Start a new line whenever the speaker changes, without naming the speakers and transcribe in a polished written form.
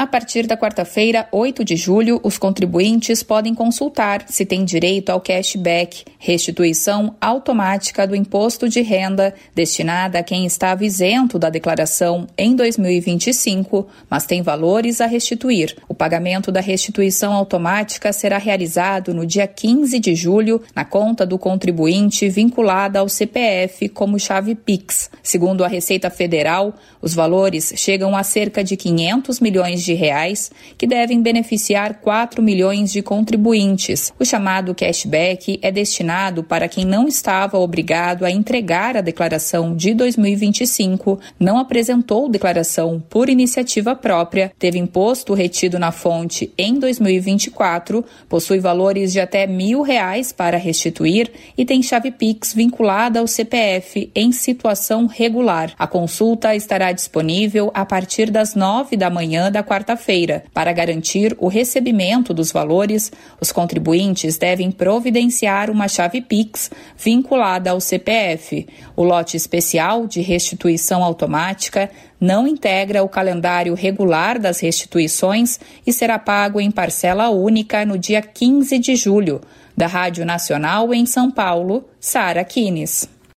A partir da quarta-feira, 8 de julho, os contribuintes podem consultar se têm direito ao cashback, restituição automática do imposto de renda, destinada a quem estava isento da declaração em 2025, mas tem valores a restituir. O pagamento da restituição automática será realizado no dia 15 de julho na conta do contribuinte vinculada ao CPF como chave Pix. Segundo a Receita Federal, os valores chegam a cerca de 500 milhões de reais, que devem beneficiar 4 milhões de contribuintes. O chamado cashback é destinado para quem não estava obrigado a entregar a declaração de 2025, não apresentou declaração por iniciativa própria, teve imposto retido na fonte em 2024, possui valores de até R$1.000 para restituir e tem chave Pix vinculada ao CPF em situação regular. A consulta estará disponível a partir das 9 da manhã da quarta-feira. Para garantir o recebimento dos valores, os contribuintes devem providenciar uma chave Pix vinculada ao CPF. O lote especial de restituição automática não integra o calendário regular das restituições e será pago em parcela única no dia 15 de julho. Da Rádio Nacional em São Paulo, Sara Kines.